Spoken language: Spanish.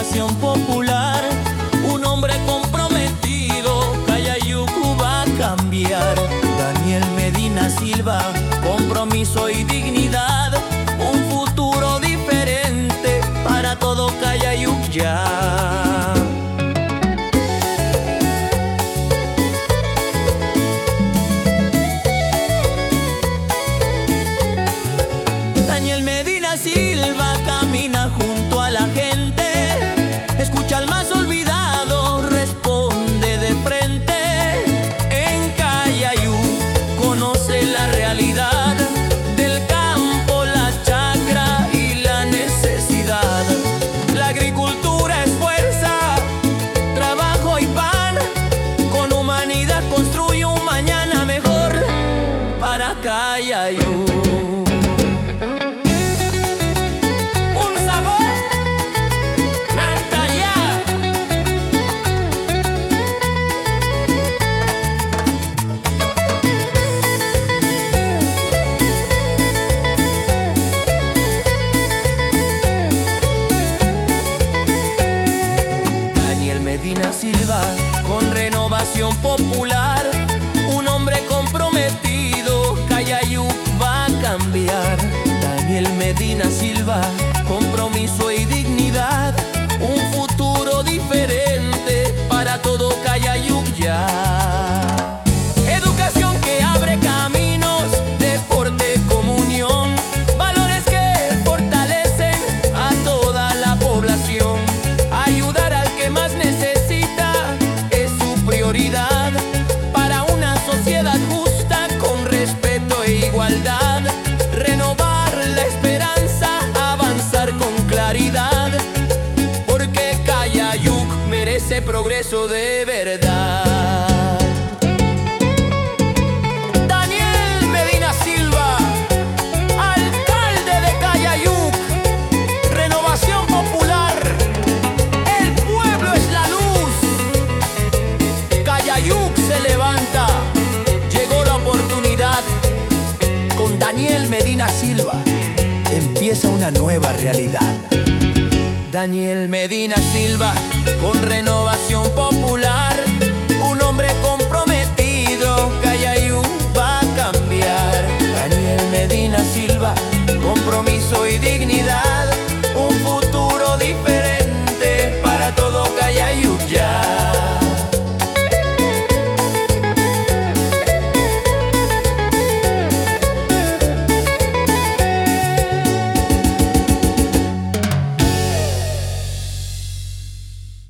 renovación popular, un hombre comprometido, Cayayuco va a cambiar. Daniel Medina Silva, compromiso y dignidad, un futuro diferente para todo Cayayuc ya. Daniel Medina Silva camina junto a la gente, escucha al más olvidado, responde de frente. En Cayayuc conoce la realidad del campo, la chacra y la necesidad. La agricultura es fuerza, trabajo y pan, con humanidad construye un mañana mejor para Cayayuc. Medina Silva, con renovación popular, un hombre comprometido, Cayayuc va a cambiar. Daniel Medina Silva, compromiso y dignidad, un futuro diferente para todo Cayayuc ya. Educación que abre caminos, deporte, comunión, valores que fortalecen a toda la población. Ayudar al que más necesita es su prioridad, para una sociedad justa con respeto e igualdad. Renovar la esperanza, avanzar con claridad, porque Cayayuc merece progreso de verdad. Daniel Medina Silva, alcalde de Cayayuc, renovación popular. Cayayuc se levanta, llegó la oportunidad. Con Daniel Medina Silva empieza una nueva realidad. Daniel Medina Silva, con renovación popular, un hombre comprometido, Cayayuc va a cambiar. Daniel Medina Silva, compromiso y dignidad.